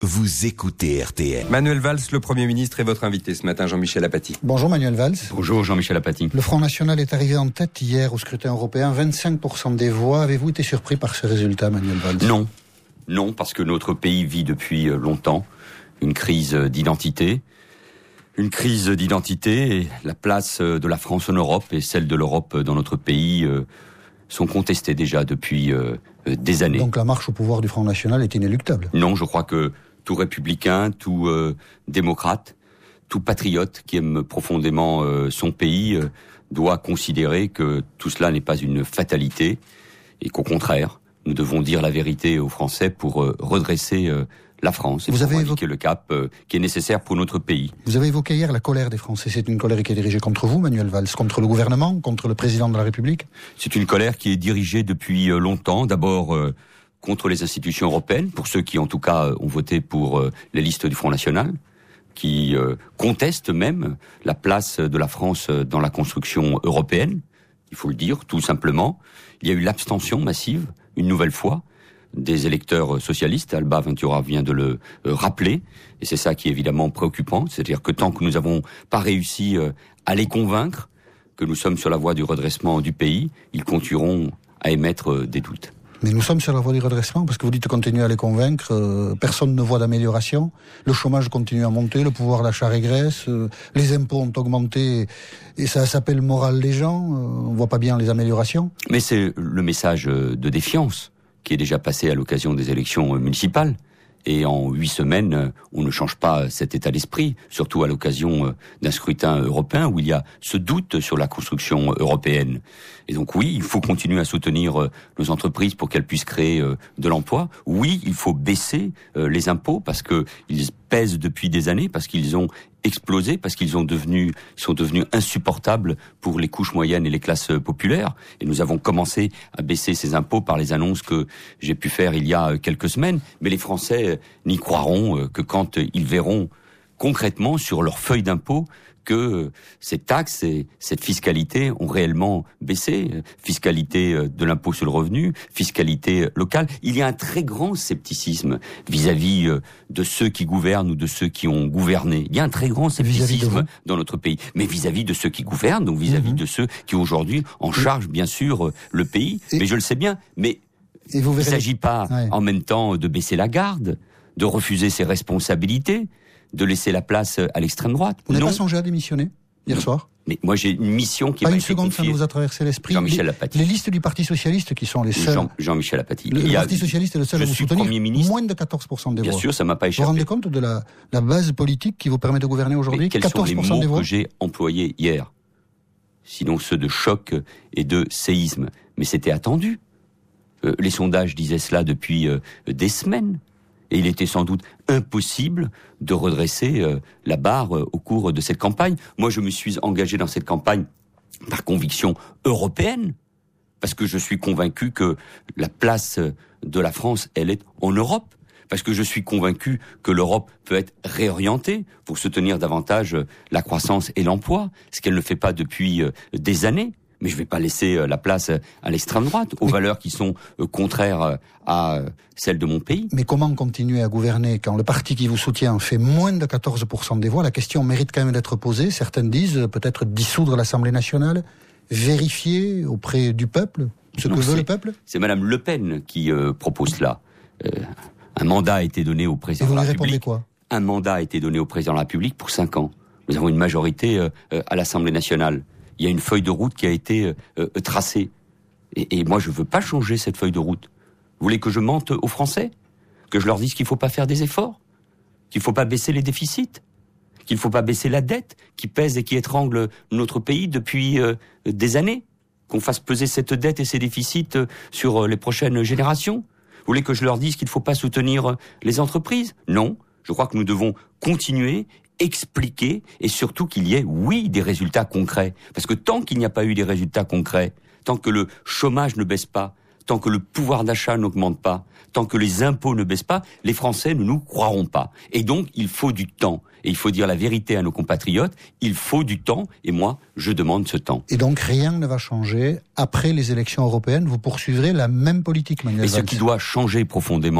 Vous écoutez RTL. Manuel Valls, le Premier ministre, est votre invité ce matin, Jean-Michel Apathy. Bonjour Manuel Valls. Bonjour Jean-Michel Apathy. Le Front National est arrivé en tête hier au scrutin européen, 25% des voix. Avez-vous été surpris par ce résultat, Manuel Valls ? Non, parce que notre pays vit depuis longtemps une crise d'identité. Une crise d'identité, et la place de la France en Europe et celle de l'Europe dans notre pays sont contestées déjà depuis des années. Donc la marche au pouvoir du Front National est inéluctable ? Non, je crois que tout républicain, tout démocrate, tout patriote qui aime profondément son pays doit considérer que tout cela n'est pas une fatalité et qu'au contraire, nous devons dire la vérité aux Français pour redresser la France et pour indiquer le cap qui est nécessaire pour notre pays. Vous avez évoqué hier la colère des Français. C'est une colère qui est dirigée contre vous, Manuel Valls, contre le gouvernement, contre le président de la République ? C'est une colère qui est dirigée depuis longtemps, d'abord contre les institutions européennes, pour ceux qui en tout cas ont voté pour les listes du Front National, qui contestent même la place de la France dans la construction européenne, il faut le dire, tout simplement. Il y a eu l'abstention massive, une nouvelle fois, des électeurs socialistes. Alba Ventura vient de le rappeler, et c'est ça qui est évidemment préoccupant, c'est-à-dire que tant que nous n'avons pas réussi à les convaincre que nous sommes sur la voie du redressement du pays, ils continueront à émettre des doutes. Mais nous sommes sur la voie du redressement, parce que vous dites continuer à les convaincre, personne ne voit d'amélioration, le chômage continue à monter, le pouvoir d'achat régresse, les impôts ont augmenté, et ça s'appelle morale des gens, on voit pas bien les améliorations. Mais c'est le message de défiance qui est déjà passé à l'occasion des élections municipales. Et en 8 semaines, on ne change pas cet état d'esprit, surtout à l'occasion d'un scrutin européen où il y a ce doute sur la construction européenne. Et donc oui, il faut continuer à soutenir nos entreprises pour qu'elles puissent créer de l'emploi. Oui, il faut baisser les impôts parce qu'ils pèsent depuis des années, parce qu'ils ont explosé, parce qu'ils sont devenus insupportables pour les couches moyennes et les classes populaires. Et nous avons commencé à baisser ces impôts par les annonces que j'ai pu faire il y a quelques semaines. Mais les Français n'y croiront que quand ils verront concrètement sur leur feuille d'impôt que ces taxes et cette fiscalité ont réellement baissé. Fiscalité de l'impôt sur le revenu, fiscalité locale. Il y a un très grand scepticisme vis-à-vis de ceux qui gouvernent ou de ceux qui ont gouverné. Il y a un très grand scepticisme dans notre pays. Mais vis-à-vis de ceux qui gouvernent, donc vis-à-vis de ceux qui aujourd'hui en charge bien sûr le pays. Mais je le sais bien, mais il ne s'agit pas en même temps de baisser la garde, de refuser ses responsabilités, de laisser la place à l'extrême droite. Vous n'avez pas songé à démissionner hier soir ? Mais moi j'ai une mission qui pas m'a une été seconde, confiée. ça nous a traversé l'esprit. Jean-Michel Apathy. Les listes du Parti Socialiste qui sont les seuls. Jean-Michel Apathy. Le Parti Socialiste est le seul à vous soutenir. Premier ministre. Moins de 14% des voix. Bien sûr, ça m'a pas échappé. Vous vous rendez compte de la base politique qui vous permet de gouverner aujourd'hui ? 14% quels sont les mots des voix que j'ai employés hier ? Sinon ceux de choc et de séisme. Mais c'était attendu. Les sondages disaient cela depuis des semaines. Et il était sans doute impossible de redresser la barre au cours de cette campagne. Moi, je me suis engagé dans cette campagne par conviction européenne, parce que je suis convaincu que la place de la France, elle est en Europe, parce que je suis convaincu que l'Europe peut être réorientée pour soutenir davantage la croissance et l'emploi, ce qu'elle ne fait pas depuis des années. Mais je ne vais pas laisser la place à l'extrême droite, aux valeurs qui sont contraires à celles de mon pays. Mais comment continuer à gouverner quand le parti qui vous soutient fait moins de 14% des voix ? La question mérite quand même d'être posée. Certains disent peut-être dissoudre l'Assemblée nationale, vérifier auprès du peuple ce que veut le peuple ? C'est Madame Le Pen qui propose cela. Un mandat a été donné au président de la République. Et vous lui répondez quoi ? Un mandat a été donné au président de la République pour 5 ans. Nous avons une majorité à l'Assemblée nationale. Il y a une feuille de route qui a été tracée. Et moi, je ne veux pas changer cette feuille de route. Vous voulez que je mente aux Français ? Que je leur dise qu'il ne faut pas faire des efforts ? Qu'il ne faut pas baisser les déficits ? Qu'il ne faut pas baisser la dette qui pèse et qui étrangle notre pays depuis des années ? Qu'on fasse peser cette dette et ces déficits sur les prochaines générations ? Vous voulez que je leur dise qu'il ne faut pas soutenir les entreprises ? Non. Je crois que nous devons continuer, expliquer et surtout qu'il y ait, oui, des résultats concrets. Parce que tant qu'il n'y a pas eu des résultats concrets, tant que le chômage ne baisse pas, tant que le pouvoir d'achat n'augmente pas, tant que les impôts ne baissent pas, les Français ne nous croiront pas. Et donc, il faut du temps. Et il faut dire la vérité à nos compatriotes, il faut du temps, et moi, je demande ce temps. Et donc, rien ne va changer. Après les élections européennes, vous poursuivrez la même politique, Manuel Valls. Mais ce qui doit changer profondément,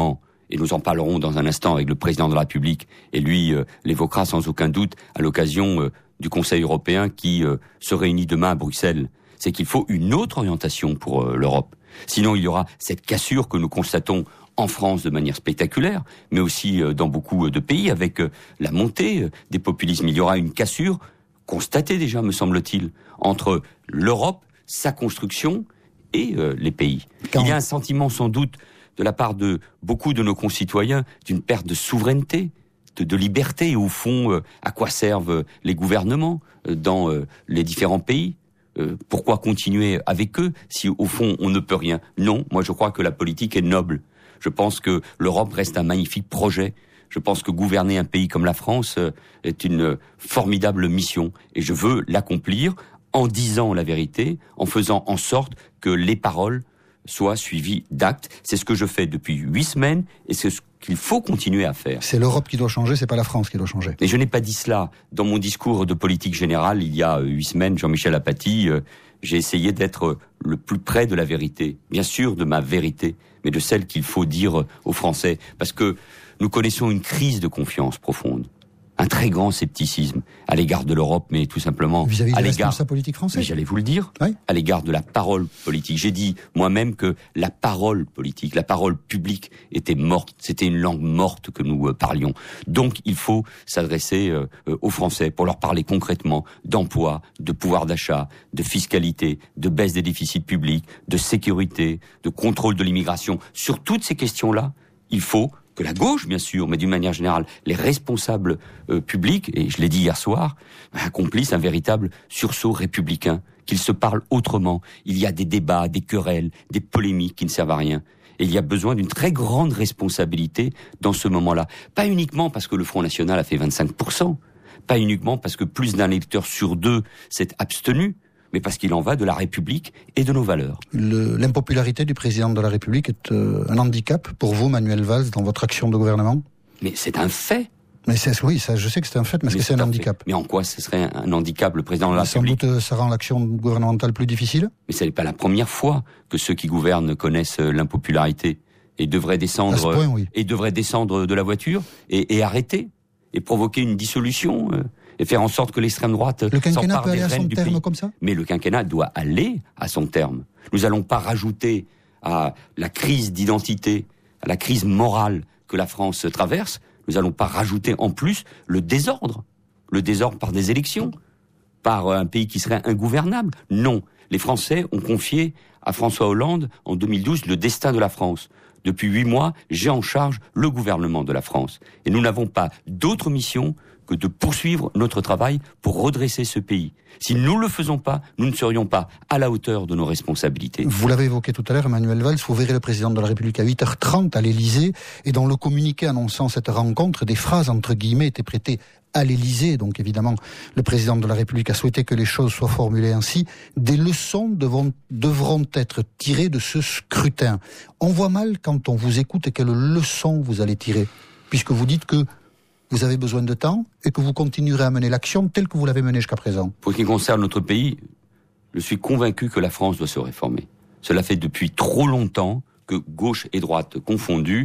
et nous en parlerons dans un instant avec le président de la République, et lui l'évoquera sans aucun doute à l'occasion du Conseil européen qui se réunit demain à Bruxelles, c'est qu'il faut une autre orientation pour l'Europe. Sinon, il y aura cette cassure que nous constatons en France de manière spectaculaire, mais aussi dans beaucoup de pays avec la montée des populismes. Il y aura une cassure constatée déjà, me semble-t-il, entre l'Europe, sa construction et les pays. Il y a un sentiment sans doute de la part de beaucoup de nos concitoyens d'une perte de souveraineté, de liberté, et au fond, à quoi servent les gouvernements dans les différents pays ? Pourquoi continuer avec eux si au fond on ne peut rien ? Non, moi je crois que la politique est noble. Je pense que l'Europe reste un magnifique projet. Je pense que gouverner un pays comme la France est une formidable mission, et je veux l'accomplir en disant la vérité, en faisant en sorte que les paroles soient suivies d'actes. C'est ce que je fais depuis 8 semaines, et c'est ce qu'il faut continuer à faire. C'est l'Europe qui doit changer, c'est pas la France qui doit changer. Et je n'ai pas dit cela. Dans mon discours de politique générale, il y a 8 semaines, Jean-Michel Apathy, j'ai essayé d'être le plus près de la vérité. Bien sûr, de ma vérité, mais de celle qu'il faut dire aux Français. Parce que nous connaissons une crise de confiance profonde. Un très grand scepticisme à l'égard de l'Europe, mais tout simplement vis-à-vis à des l'égard responsables politiques français. Mais j'allais vous le dire, oui. À l'égard de la parole politique. J'ai dit moi-même que la parole politique, la parole publique était morte. C'était une langue morte que nous parlions. Donc il faut s'adresser aux Français pour leur parler concrètement d'emploi, de pouvoir d'achat, de fiscalité, de baisse des déficits publics, de sécurité, de contrôle de l'immigration. Sur toutes ces questions-là, il faut que la gauche, bien sûr, mais d'une manière générale, les responsables publics, et je l'ai dit hier soir, accomplissent un véritable sursaut républicain, qu'ils se parlent autrement. Il y a des débats, des querelles, des polémiques qui ne servent à rien. Et il y a besoin d'une très grande responsabilité dans ce moment-là. Pas uniquement parce que le Front National a fait 25%, pas uniquement parce que plus d'un électeur sur 2 s'est abstenu, mais parce qu'il en va de la République et de nos valeurs. L'impopularité du président de la République est un handicap pour vous, Manuel Valls, dans votre action de gouvernement ? Mais c'est un fait. Mais oui, ça, je sais que c'est un fait, mais est-ce que c'est un handicap ? Mais en quoi ce serait un handicap, le président de la République ? Sans doute, ça rend l'action gouvernementale plus difficile ? Mais ce n'est pas la première fois que ceux qui gouvernent connaissent l'impopularité et devraient descendre, oui. Et devraient descendre de la voiture et arrêter et provoquer une dissolution. Et faire en sorte que l'extrême droite s'empare des rênes du pays. Comme ça ? Mais le quinquennat doit aller à son terme. Nous n'allons pas rajouter à la crise d'identité, à la crise morale que la France traverse, nous n'allons pas rajouter en plus le désordre par des élections, par un pays qui serait ingouvernable. Non, les Français ont confié à François Hollande en 2012 le destin de la France. Depuis 8 mois, j'ai en charge le gouvernement de la France. Et nous n'avons pas d'autre mission que de poursuivre notre travail pour redresser ce pays. Si nous ne le faisons pas, nous ne serions pas à la hauteur de nos responsabilités. Vous l'avez évoqué tout à l'heure, Manuel Valls, vous verrez le président de la République à 8h30 à l'Élysée, et dans le communiqué annonçant cette rencontre, des phrases entre guillemets étaient prêtées à l'Élysée. Donc évidemment, le président de la République a souhaité que les choses soient formulées ainsi. Des leçons devront être tirées de ce scrutin. On voit mal quand on vous écoute quelles leçons vous allez tirer, puisque vous dites que vous avez besoin de temps et que vous continuerez à mener l'action telle que vous l'avez menée jusqu'à présent. Pour ce qui concerne notre pays, je suis convaincu que la France doit se réformer. Cela fait depuis trop longtemps que gauche et droite confondues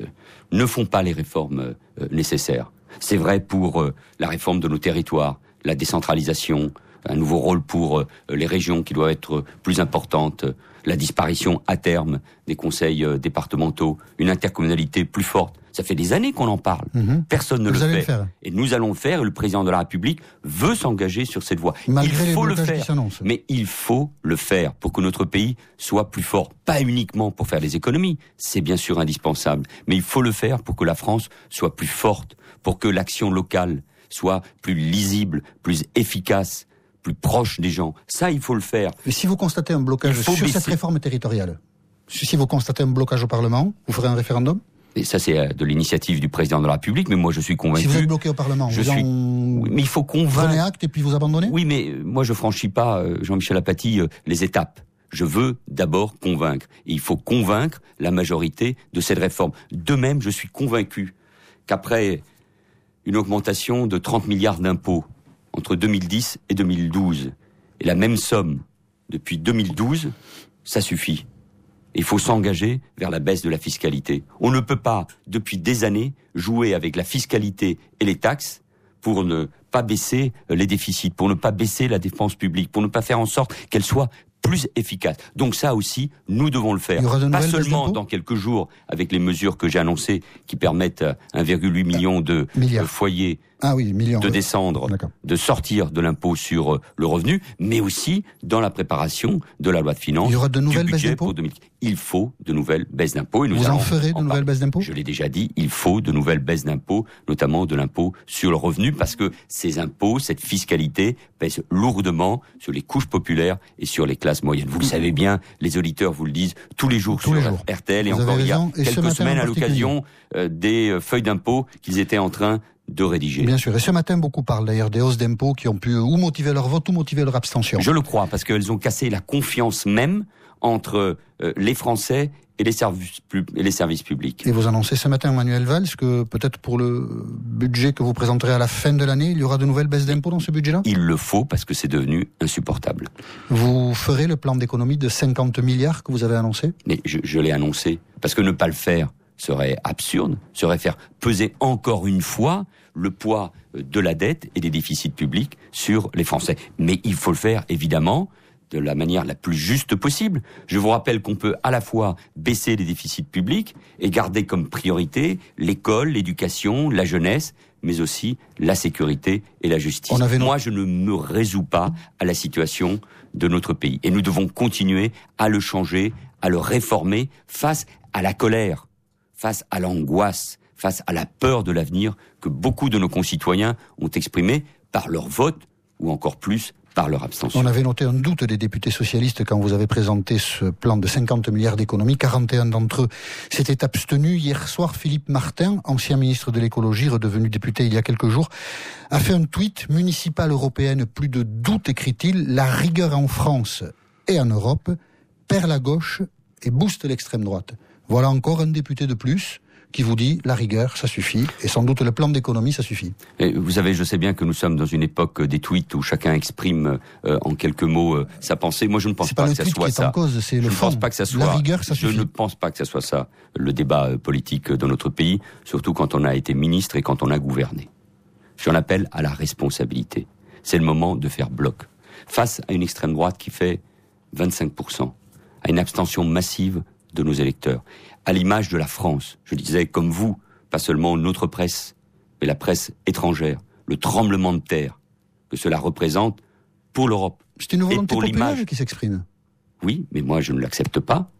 ne font pas les réformes nécessaires. C'est vrai pour la réforme de nos territoires, la décentralisation, un nouveau rôle pour les régions qui doivent être plus importantes, la disparition à terme des conseils départementaux, une intercommunalité plus forte. Ça fait des années qu'on en parle. Personne ne le fait. Et nous allons le faire, et le président de la République veut s'engager sur cette voie. Malgré il faut les le faire, mais il faut le faire pour que notre pays soit plus fort. Pas uniquement pour faire des économies, c'est bien sûr indispensable, mais il faut le faire pour que la France soit plus forte, pour que l'action locale soit plus lisible, plus efficace, plus proche des gens. Ça, il faut le faire. Et si vous constatez un blocage sur cette réforme territoriale, si vous constatez un blocage au Parlement, vous ferez un référendum ? Et ça, c'est de l'initiative du président de la République, mais moi, je suis convaincu. Si vous êtes bloqué au Parlement, Oui, mais il faut convaincre. Prenez acte et puis vous abandonnez ? Oui, mais moi, je franchis pas, Jean-Michel Apathy, les étapes. Je veux d'abord convaincre. Et il faut convaincre la majorité de cette réforme. De même, je suis convaincu qu'après une augmentation de 30 milliards d'impôts entre 2010 et 2012, et la même somme depuis 2012, ça suffit. Il faut s'engager vers la baisse de la fiscalité. On ne peut pas, depuis des années, jouer avec la fiscalité et les taxes pour ne pas baisser les déficits, pour ne pas baisser la dépense publique, pour ne pas faire en sorte qu'elle soit plus efficace. Donc ça aussi, nous devons le faire. Pas seulement dans quelques jours, avec les mesures que j'ai annoncées, qui permettent à 1,8 million de foyers de descendre, de sortir de l'impôt sur le revenu, mais aussi dans la préparation de la loi de finances. Il y aura de nouvelles baisses d'impôts. Il faut de nouvelles baisses d'impôts. Et vous en ferez de nouvelles baisses d'impôts ? Je l'ai déjà dit, il faut de nouvelles baisses d'impôts, notamment de l'impôt sur le revenu, parce que ces impôts, cette fiscalité, pèsent lourdement sur les couches populaires et sur les classes moyennes. Vous le savez bien, les auditeurs vous le disent tous les jours sur RTL, et encore il y a quelques semaines à l'occasion des feuilles d'impôts qu'ils étaient en train de rédiger. Bien sûr, et ce matin, beaucoup parlent d'ailleurs des hausses d'impôts qui ont pu ou motiver leur vote ou motiver leur abstention. Je le crois, parce qu'elles ont cassé la confiance même entre les Français et les services publics. Et vous annoncez ce matin, Manuel Valls, que peut-être pour le budget que vous présenterez à la fin de l'année, il y aura de nouvelles baisses d'impôts dans ce budget-là ? Il le faut, parce que c'est devenu insupportable. Vous ferez le plan d'économie de 50 milliards que vous avez annoncé ? Mais je l'ai annoncé, parce que ne pas le faire serait absurde, serait faire peser encore une fois le poids de la dette et des déficits publics sur les Français. Mais il faut le faire, évidemment, de la manière la plus juste possible. Je vous rappelle qu'on peut à la fois baisser les déficits publics et garder comme priorité l'école, l'éducation, la jeunesse, mais aussi la sécurité et la justice. Moi, je ne me résous pas à la situation de notre pays. Et nous devons continuer à le changer, à le réformer face à la colère, face à l'angoisse, face à la peur de l'avenir que beaucoup de nos concitoyens ont exprimé par leur vote ou encore plus par leur abstention. On avait noté un doute des députés socialistes quand vous avez présenté ce plan de 50 milliards d'économies. 41 d'entre eux s'étaient abstenus. Hier soir, Philippe Martin, ancien ministre de l'écologie, redevenu député il y a quelques jours, a fait un tweet municipal européenne. Plus de doute, écrit-il, la rigueur en France et en Europe perd la gauche et booste l'extrême droite. Voilà encore un député de plus qui vous dit la rigueur, ça suffit, et sans doute le plan d'économie, ça suffit. Et vous savez, je sais bien que nous sommes dans une époque des tweets où chacun exprime en quelques mots sa pensée. Moi, je ne pense pas que ça soit ça. C'est le fond. La rigueur, ça suffit. Je ne pense pas que ça soit ça, le débat politique dans notre pays, surtout quand on a été ministre et quand on a gouverné. J'en appelle à la responsabilité. C'est le moment de faire bloc. Face à une extrême droite qui fait 25%, à une abstention massive de nos électeurs, à l'image de la France, je disais comme vous, pas seulement notre presse, mais la presse étrangère, le tremblement de terre que cela représente pour l'Europe. C'est une volonté populaire qui s'exprime. Oui, mais moi je ne l'accepte pas.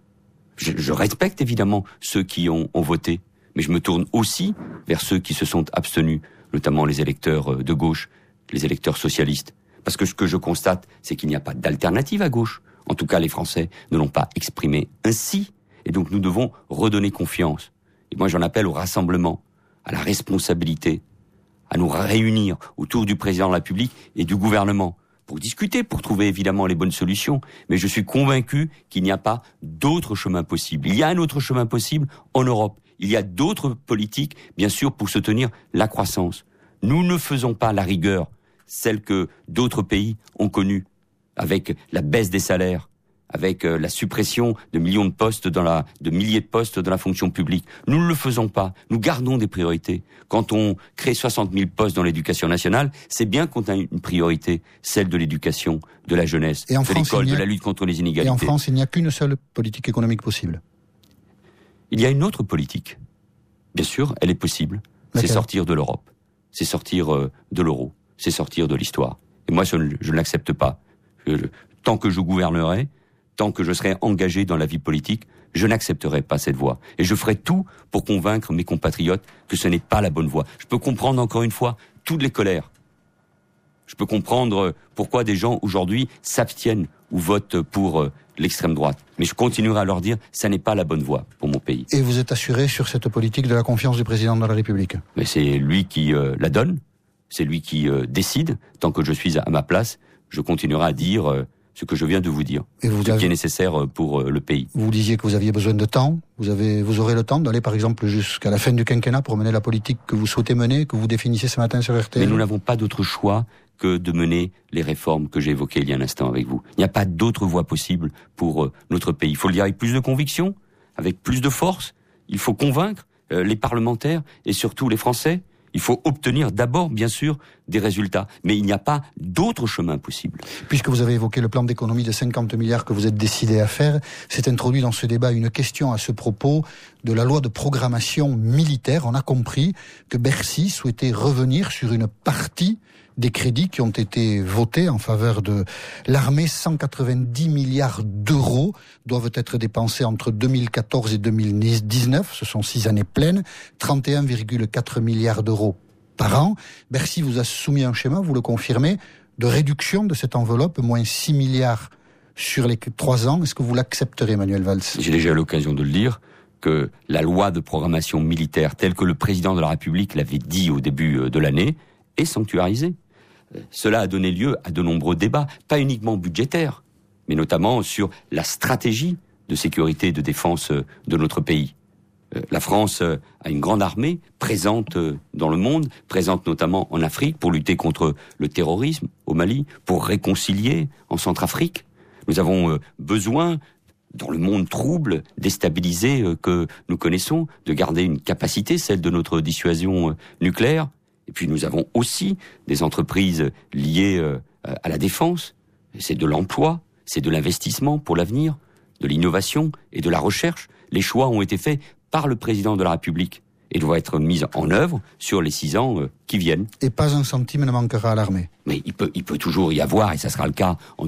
Je respecte évidemment ceux qui ont voté, mais je me tourne aussi vers ceux qui se sont abstenus, notamment les électeurs de gauche, les électeurs socialistes. Parce que ce que je constate, c'est qu'il n'y a pas d'alternative à gauche. En tout cas, les Français ne l'ont pas exprimé ainsi. Et donc nous devons redonner confiance. Et moi j'en appelle au rassemblement, à la responsabilité, à nous réunir autour du président de la République et du gouvernement pour discuter, pour trouver évidemment les bonnes solutions. Mais je suis convaincu qu'il n'y a pas d'autre chemin possible. Il y a un autre chemin possible en Europe. Il y a d'autres politiques, bien sûr, pour soutenir la croissance. Nous ne faisons pas la rigueur, celle que d'autres pays ont connue, avec la baisse des salaires, avec la suppression de milliers de postes dans la fonction publique. Nous ne le faisons pas. Nous gardons des priorités. Quand on crée 60 000 postes dans l'éducation nationale, c'est bien qu'on a une priorité, celle de l'éducation, de la jeunesse, de l'école, de la lutte contre les inégalités. Et en France, il n'y a qu'une seule politique économique possible. Il y a une autre politique. Bien sûr, elle est possible. C'est sortir de l'Europe. C'est sortir de l'euro. C'est sortir de l'histoire. Et moi, je ne l'accepte pas. Tant que je gouvernerai, tant que je serai engagé dans la vie politique, je n'accepterai pas cette voie. Et je ferai tout pour convaincre mes compatriotes que ce n'est pas la bonne voie. Je peux comprendre encore une fois toutes les colères. Je peux comprendre pourquoi des gens aujourd'hui s'abstiennent ou votent pour l'extrême droite. Mais je continuerai à leur dire, ça n'est pas la bonne voie pour mon pays. Et vous êtes assuré sur cette politique de la confiance du président de la République ? Mais c'est lui qui la donne, c'est lui qui décide. Tant que je suis à ma place, je continuerai à dire ce que je viens de vous dire, qui est nécessaire pour le pays. Vous disiez que vous aviez besoin de temps. Vous aurez le temps d'aller, par exemple, jusqu'à la fin du quinquennat pour mener la politique que vous souhaitez mener, que vous définissez ce matin sur RTL. Mais nous n'avons pas d'autre choix que de mener les réformes que j'ai évoquées il y a un instant avec vous. Il n'y a pas d'autre voie possible pour notre pays. Il faut le dire avec plus de conviction, avec plus de force. Il faut convaincre les parlementaires et surtout les Français. Il faut obtenir d'abord, bien sûr, des résultats. Mais il n'y a pas d'autre chemin possible. Puisque vous avez évoqué le plan d'économie de 50 milliards que vous êtes décidé à faire, s'est introduit dans ce débat une question à ce propos de la loi de programmation militaire. On a compris que Bercy souhaitait revenir sur une partie des crédits qui ont été votés en faveur de l'armée. 190 milliards d'euros doivent être dépensés entre 2014 et 2019. Ce sont 6 années pleines. 31,4 milliards d'euros par an. Bercy vous a soumis un schéma, vous le confirmez, de réduction de cette enveloppe, moins 6 milliards sur les 3 ans. Est-ce que vous l'accepterez, Manuel Valls? J'ai déjà eu l'occasion de le dire, que la loi de programmation militaire, telle que le président de la République l'avait dit au début de l'année, est sanctuarisée. Cela a donné lieu à de nombreux débats, pas uniquement budgétaires, mais notamment sur la stratégie de sécurité et de défense de notre pays. La France a une grande armée présente dans le monde, présente notamment en Afrique pour lutter contre le terrorisme au Mali, pour réconcilier en Centrafrique. Nous avons besoin, dans le monde trouble, déstabilisé que nous connaissons, de garder une capacité, celle de notre dissuasion nucléaire. Et puis nous avons aussi des entreprises liées à la défense. C'est de l'emploi, c'est de l'investissement pour l'avenir, de l'innovation et de la recherche. Les choix ont été faits par le président de la République et doivent être mis en œuvre sur les 6 ans qui viennent. Et pas un centime ne manquera à l'armée. Mais il peut toujours y avoir, et ça sera le cas en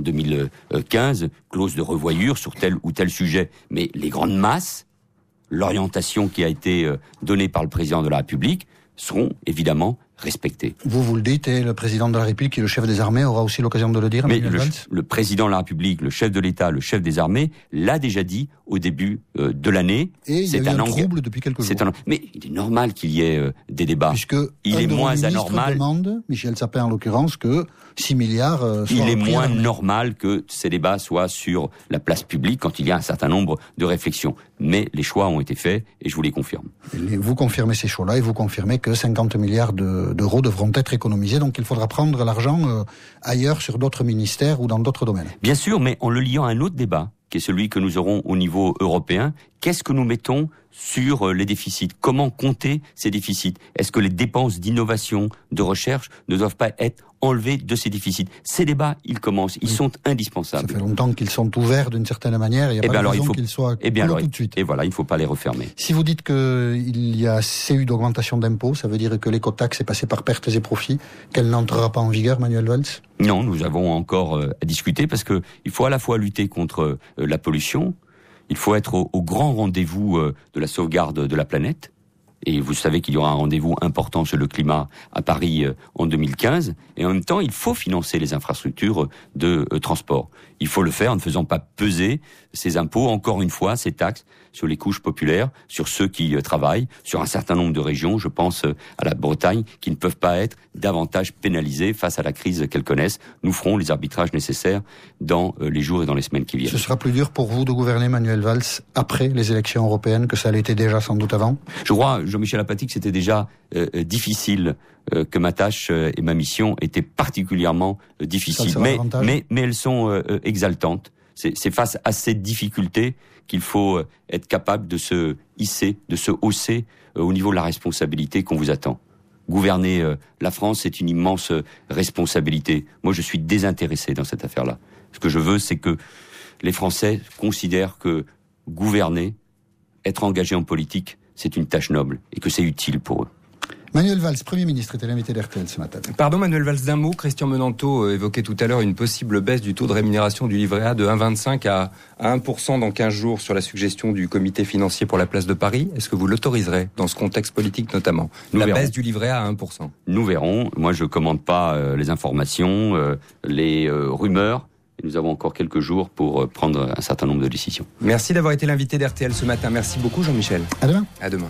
2015, clause de revoyure sur tel ou tel sujet. Mais les grandes masses, l'orientation qui a été donnée par le président de la République, seront évidemment respectés. Vous le dites, et le président de la République, qui est le chef des armées, aura aussi l'occasion de le dire. Mais le président de la République, le chef de l'État, le chef des armées, l'a déjà dit au début de l'année. Et il y a eu un trouble depuis quelques jours. Mais il est normal qu'il y ait des débats. Puisque il est moins anormal. Demande, Michel Sapin en l'occurrence, que 6 milliards il est moins normal que ces débats soient sur la place publique quand il y a un certain nombre de réflexions. Mais les choix ont été faits et je vous les confirme. Et vous confirmez ces choix-là et vous confirmez que 50 milliards d'euros devront être économisés. Donc il faudra prendre l'argent ailleurs sur d'autres ministères ou dans d'autres domaines. Bien sûr, mais en le liant à un autre débat, qui est celui que nous aurons au niveau européen. Qu'est-ce que nous mettons sur les déficits? Comment compter ces déficits? Est-ce que les dépenses d'innovation, de recherche ne doivent pas être enlevées de ces déficits? Ces débats, ils commencent, ils sont indispensables. Ça fait longtemps qu'ils sont ouverts d'une certaine manière, il n'y a pas de raison qu'ils soient clos tout de suite. Et voilà, il ne faut pas les refermer. Si vous dites qu'il y a assez eu d'augmentation d'impôts, ça veut dire que l'écotaxe est passée par pertes et profits, qu'elle n'entrera pas en vigueur, Manuel Valls? Non, nous avons encore à discuter parce que il faut à la fois lutter contre la pollution, il faut être au grand rendez-vous de la sauvegarde de la planète. Et vous savez qu'il y aura un rendez-vous important sur le climat à Paris en 2015. Et en même temps, il faut financer les infrastructures de transport. Il faut le faire en ne faisant pas peser ces impôts, encore une fois, ces taxes, sur les couches populaires, sur ceux qui travaillent, sur un certain nombre de régions, je pense à la Bretagne, qui ne peuvent pas être davantage pénalisées face à la crise qu'elles connaissent. Nous ferons les arbitrages nécessaires dans les jours et dans les semaines qui viennent. Ce sera plus dur pour vous de gouverner, Manuel Valls, après les élections européennes que ça l'était déjà sans doute avant? Je crois, Jean-Michel Apathy, que c'était déjà difficile, que ma tâche et ma mission étaient particulièrement difficiles. Mais elles sont exaltantes. C'est face à ces difficultés qu'il faut être capable de se hisser, de se hausser au niveau de la responsabilité qu'on vous attend. Gouverner la France, c'est une immense responsabilité. Moi, je suis désintéressé dans cette affaire-là. Ce que je veux, c'est que les Français considèrent que gouverner, être engagé en politique, c'est une tâche noble et que c'est utile pour eux. Manuel Valls, Premier ministre, était l'invité d'RTL ce matin. Pardon Manuel Valls, d'un mot, Christian Menanteau évoquait tout à l'heure une possible baisse du taux de rémunération du livret A de 1,25 à 1% dans 15 jours sur la suggestion du comité financier pour la place de Paris. Est-ce que vous l'autoriserez dans ce contexte politique notamment? Baisse du livret A à 1%. Nous verrons. Moi, je ne commande pas les informations, les rumeurs. Et nous avons encore quelques jours pour prendre un certain nombre de décisions. Merci d'avoir été l'invité d'RTL ce matin. Merci beaucoup Jean-Michel. À demain. À demain.